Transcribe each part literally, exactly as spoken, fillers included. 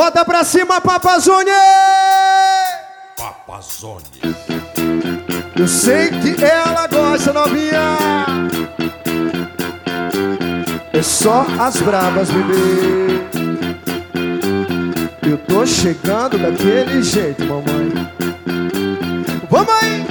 Bota pra cima, Papazone! Papazone. Eu sei que ela gosta, novinha. É só as bravas, bebê. Eu tô chegando daquele jeito, mamãe. Vamos aí!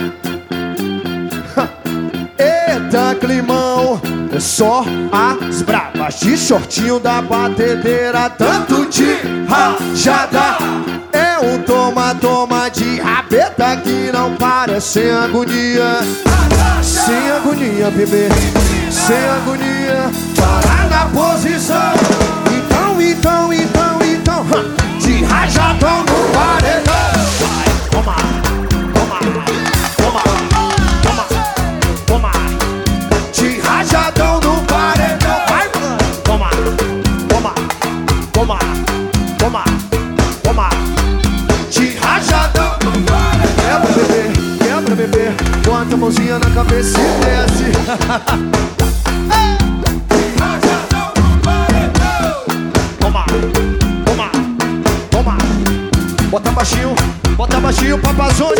Eita, climão. É só as bravas de shortinho da batedeira. Tanto de rajada. É um toma-toma de rabeta que não para. Sem agonia. Sem agonia, bebê. Sem agonia. Para na posição. Então, então, então, então. De rajadão no paredão. Toma, toma, toma, toma, toma. De rajadão no paredão. Vai, mano. Toma, toma, toma, toma, toma. De rajadão no paredão. Quebra, bebê, quebra, bebê. Bota a mãozinha na cabeça e desce. Bota baixinho, bota baixinho, Papazone.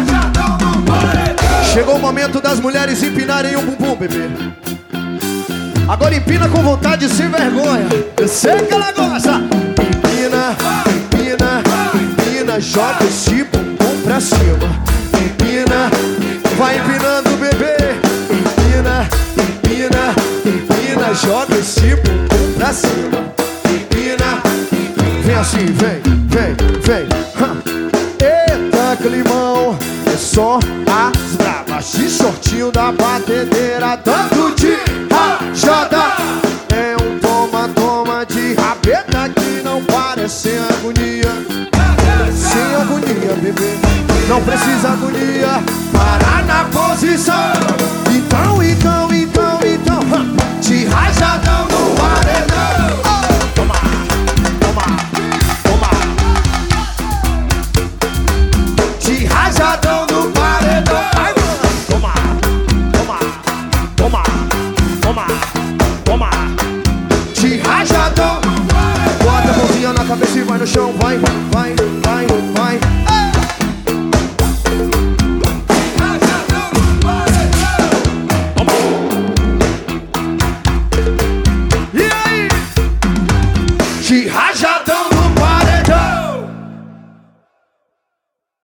Chegou o momento das mulheres empinarem o bumbum, bebê. Agora empina com vontade, sem vergonha. Eu sei que ela gosta. Empina, empina, empina. Joga esse bumbum pra cima. Empina, vai empinando, bebê. Empina, empina, empina. Joga esse bumbum pra cima. Empina, vem assim, vem, vem, vem. Eita, climão. É só as bravas de shortinho da batedeira. Tanto de rajada. É um toma-toma de rabeta que não para. Sem agonia. Sem agonia, bebê. Não precisa agonia. Parar na posição. Então, então, então, então. De rajadão no paredão. Toma, toma, toma. De rajadão no paredão. Ai, toma, toma, toma, toma, toma. De rajadão. Bota a mãozinha na cabeça e vai no chão. Vai, vai, vai.